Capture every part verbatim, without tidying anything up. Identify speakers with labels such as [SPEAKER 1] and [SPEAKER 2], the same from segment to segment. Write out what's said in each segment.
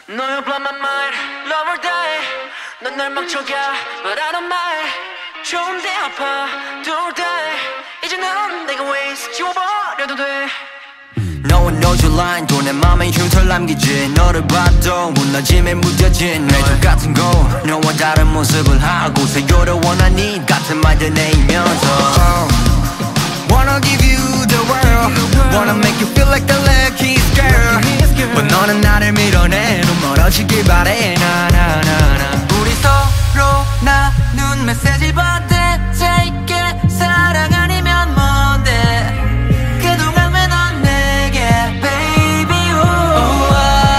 [SPEAKER 1] No, you blow my mind, love or die. 넌 날 망쳐가, but I don't mind. 좋은데 아파, 둘 다. 이제 넌 내가 waste, 지워버려도 돼.
[SPEAKER 2] No one knows your line 또 내 맘에 흉터를 남기지 너를 봐도 무너짐에 무뎌진 내 똑같은 거 너와 다른 모습을 하고서 You're the one I need 같은 말들 내이면서 oh, Wanna give you the world Wanna make you feel like the luckiest girl But 너는 나를 밀어내 넌 멀어지길 바래 나나나나
[SPEAKER 1] 우리 서로 나눈 메시지 받대 Take it 사랑 아니면 뭔데 그동안 왜 넌 내게 baby oh,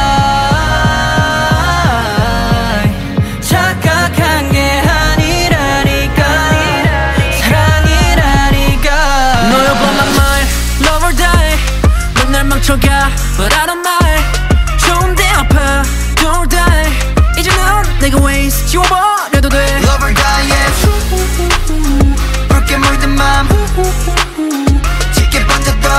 [SPEAKER 1] I 착각한 게 아니라니까 사랑이라니까 No you blow my mind love or die 넌 날 망쳐가 but I don't mind 좋은데 아파 둘 다 이제 넌 내가 waste 지워버려도 돼
[SPEAKER 2] Love or die yeah 붉게 물든 맘 짙게 번졌다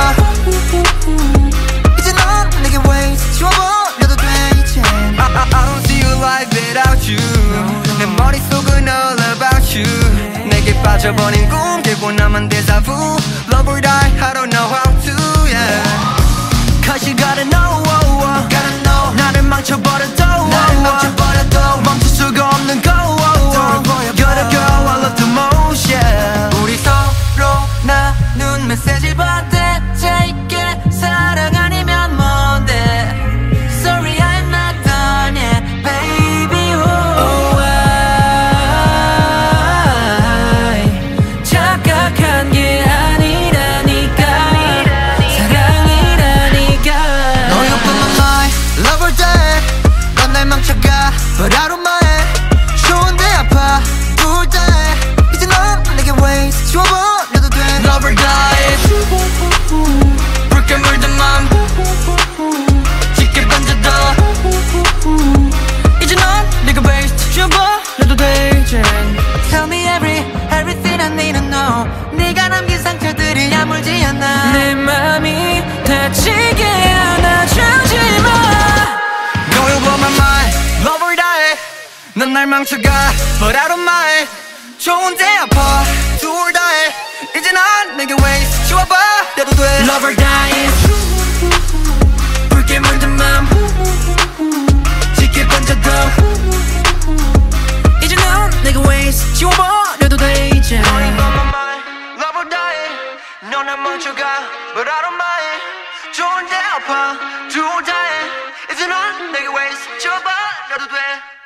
[SPEAKER 1] 이제 넌 내게 waste 지워버려도 돼 이제
[SPEAKER 2] I, I, I don't see your life without you 내 머릿속은 all about you 내게 빠져버린 꿈 들고 남은 데자부 Love or die I don't know how to yeah
[SPEAKER 1] Cause you gotta know oh, oh.
[SPEAKER 2] Gotta know
[SPEAKER 1] 나를 망쳐버려도
[SPEAKER 2] 나를 망쳐버려도
[SPEAKER 1] 멈출 수가 없는 go oh, oh. You're the girl I love the most yeah 우리 서로 나눈 메시지 받대 Take it 사랑 아니면 뭔데 Sorry I'm not done yet baby oh, I 착각한 게 아니라니까 사랑이라니까
[SPEAKER 2] No you put my mind Love or die 넌 날 망쳐가 But I don't mind 좋은데 아파 둘 다 이제 넌 내게 waste 지워버려도 돼 Love or die 붉게 물든 맘 짙게 번져도
[SPEAKER 1] 이제 넌 내가 waste 지워버려도 돼 이제 Tell me every, everything I need to know 네가 남긴 상처들이 아물지 않아 내 맘이 다치게 안아주지 마
[SPEAKER 2] No you blow my mind Love or die 넌 날 망쳐가 But I don't mind 좋은데 아파 둘 다 이제 넌 내게 waste 지워버려도 돼
[SPEAKER 1] Love or die 붉게 물든 맘 짙게 번져도 이제 넌 내가 waste 지워버려도 돼 이제
[SPEAKER 2] No you blow my mind Love or die 넌 날 망쳐가 But I don't mind 좋은데 아파 둘 다 이제 넌 내게 waste 지워버려도 돼